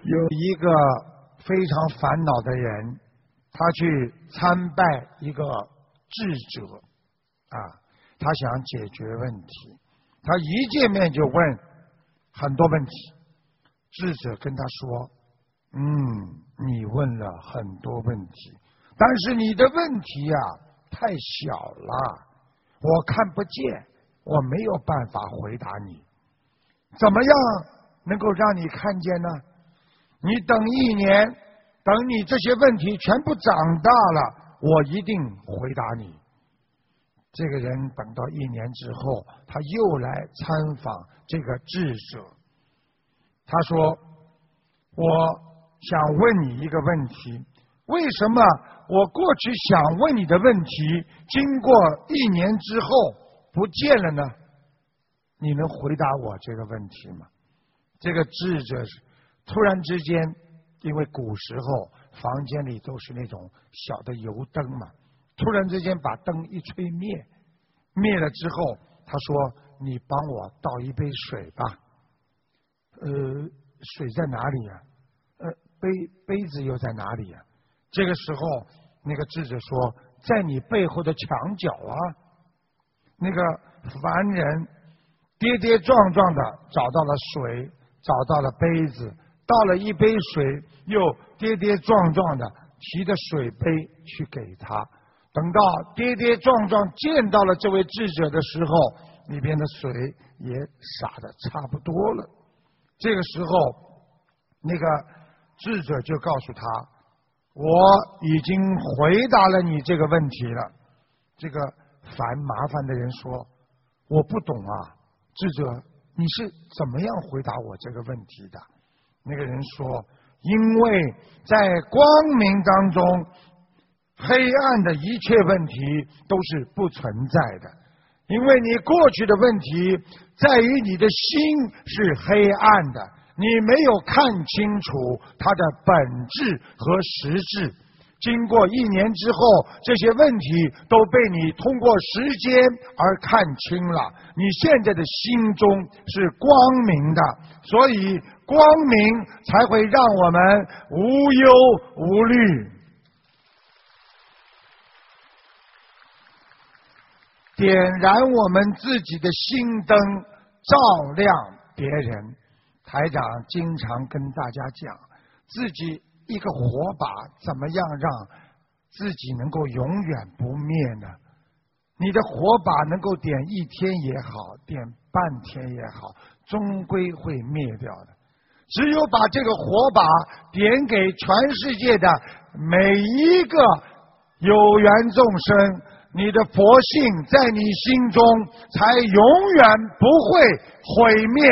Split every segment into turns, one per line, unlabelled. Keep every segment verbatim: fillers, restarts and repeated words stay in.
有一个非常烦恼的人，他去参拜一个智者啊，他想解决问题，他一见面就问很多问题。智者跟他说：嗯，你问了很多问题，但是你的问题呀、啊、太小了，我看不见，我没有办法回答你。怎么样能够让你看见呢？你等一年，等你这些问题全部长大了，我一定回答你。这个人等到一年之后，他又来参访这个智者。他说：我想问你一个问题，为什么我过去想问你的问题，经过一年之后不见了呢？你能回答我这个问题吗？这个智者突然之间，因为古时候房间里都是那种小的油灯嘛，突然之间把灯一吹灭，灭了之后，他说：你帮我倒一杯水吧。呃，水在哪里呀、啊？呃，杯杯子又在哪里呀、啊？这个时候，那个智者说：在你背后的墙角啊。那个凡人跌跌撞撞的找到了水，找到了杯子，倒了一杯水，又跌跌撞撞的提着水杯去给他。等到跌跌撞撞见到了这位智者的时候，里边的水也洒得差不多了。这个时候，那个智者就告诉他：我已经回答了你这个问题了。这个烦麻烦的人说：我不懂啊，智者，你是怎么样回答我这个问题的？那个人说：因为在光明当中，黑暗的一切问题都是不存在的。因为你过去的问题在于你的心是黑暗的，你没有看清楚它的本质和实质。经过一年之后，这些问题都被你通过时间而看清了，你现在的心中是光明的，所以光明才会让我们无忧无虑。点燃我们自己的心灯，照亮别人。台长经常跟大家讲，自己一个火把怎么样让自己能够永远不灭呢？你的火把能够点一天也好，点半天也好，终归会灭掉的。只有把这个火把点给全世界的每一个有缘众生，你的佛性在你心中才永远不会毁灭。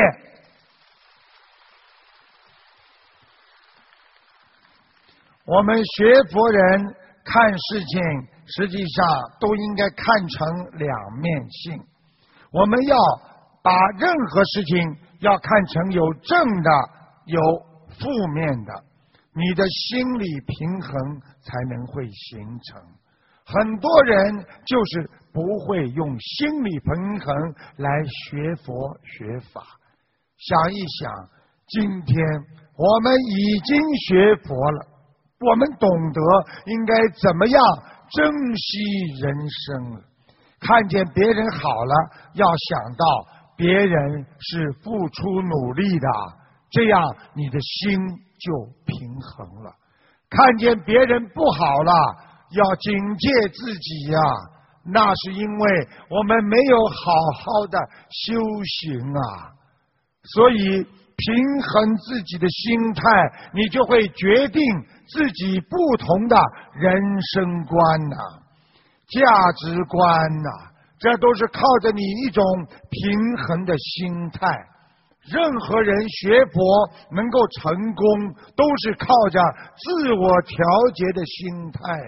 我们学佛人看事情，实际上都应该看成两面性。我们要把任何事情要看成有正的，有负面的，你的心理平衡才能会形成。很多人就是不会用心理平衡来学佛学法。想一想，今天我们已经学佛了，我们懂得应该怎么样珍惜人生了。看见别人好了，要想到别人是付出努力的，这样你的心就平衡了。看见别人不好了，要警戒自己呀、啊，那是因为我们没有好好的修行啊。所以平衡自己的心态，你就会决定自己不同的人生观呐、啊、价值观呐、啊，这都是靠着你一种平衡的心态。任何人学佛能够成功，都是靠着自我调节的心态。